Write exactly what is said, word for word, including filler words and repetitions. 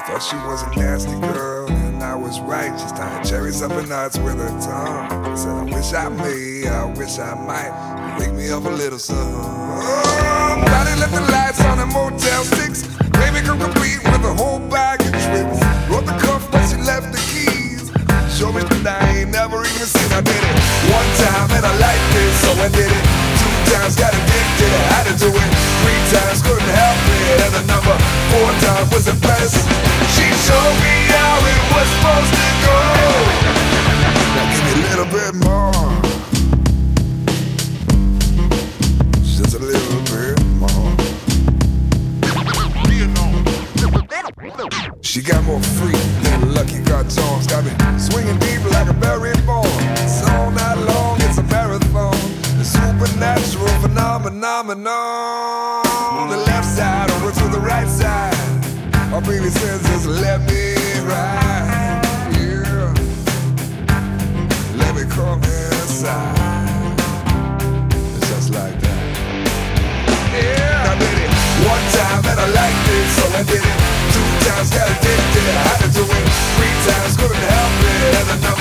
Thought she was a nasty girl, and I was right. She started cherries up and nuts with her tongue. I said, I wish I may, I wish I might. Wake me up a little something. Oh, body left the lights on in Motel six. Baby come complete with a whole bag of tricks. Wrote the cuff, but she left the keys. Show me that I ain't never even seen. I did it one time and I liked it, so I did it. Two times got addicted, I had to do it. Three times couldn't help it, and the number four times was the best. She showed me how it was supposed to go. Now give me a little bit more, just a little bit more. She got more freak than Lucky Cartoons. Got me swinging deep like a berry ball. It's all night long, it's a marathon. The supernatural phenomenon. The left side over to the right side. My baby says just let me ride. Yeah, let me come inside. It's just like that. Yeah, I did it one time and I liked it, so I did it. Two times got addicted, I had to do it. Three times couldn't help it, and the